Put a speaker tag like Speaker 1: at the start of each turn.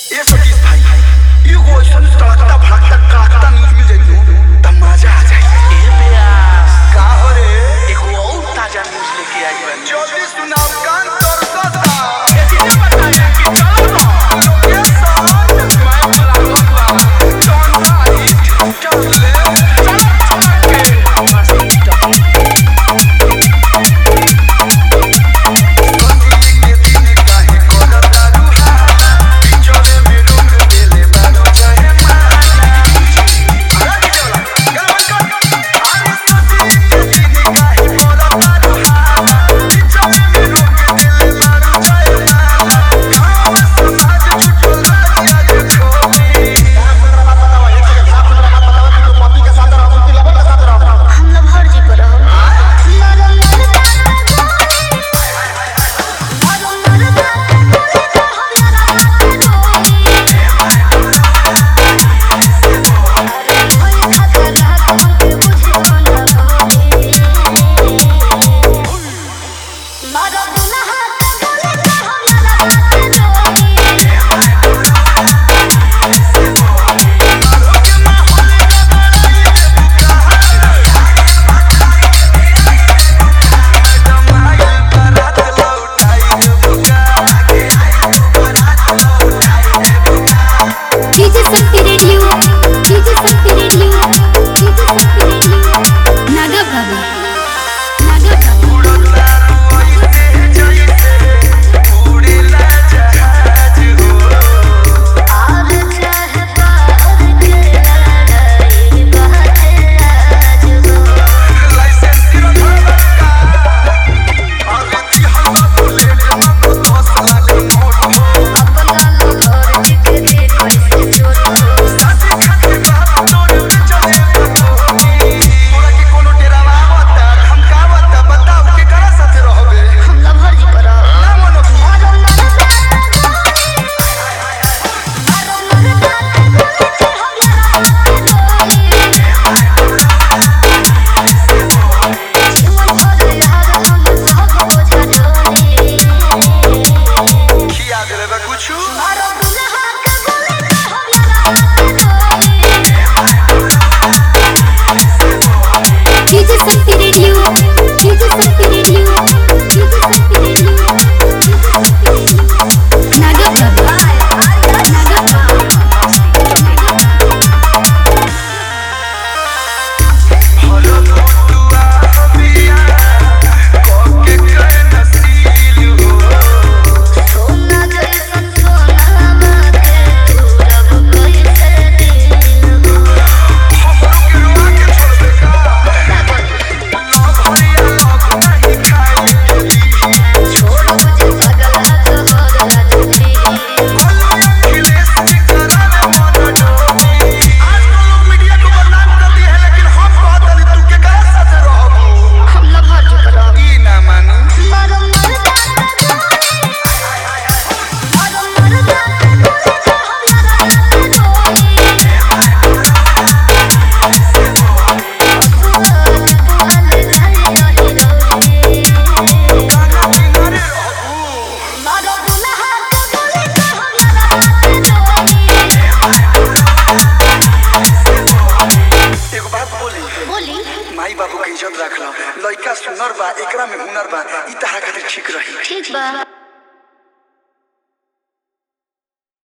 Speaker 1: ये सतीश भाई एगो ऐसन तड़कता भड़कता कड़कता न्यूज मिल जाई त मजा आ जाई।
Speaker 2: ए बेयास
Speaker 1: का हो रे?
Speaker 2: एगो और ताजा न्यूज लेके आई बा।
Speaker 1: जल्दी सुनाओ कान तरसता।
Speaker 2: ये चीजें बताया कि चलो ना
Speaker 1: लोकेशन
Speaker 2: मैं बोला लोगवा डॉन राइट
Speaker 1: चल ले माई बाबू के इज्जत रखला। लइका सुनर बा, एकरा में हुनर बा, ई तारा खातिर ठीक रही।
Speaker 3: ठीक बा।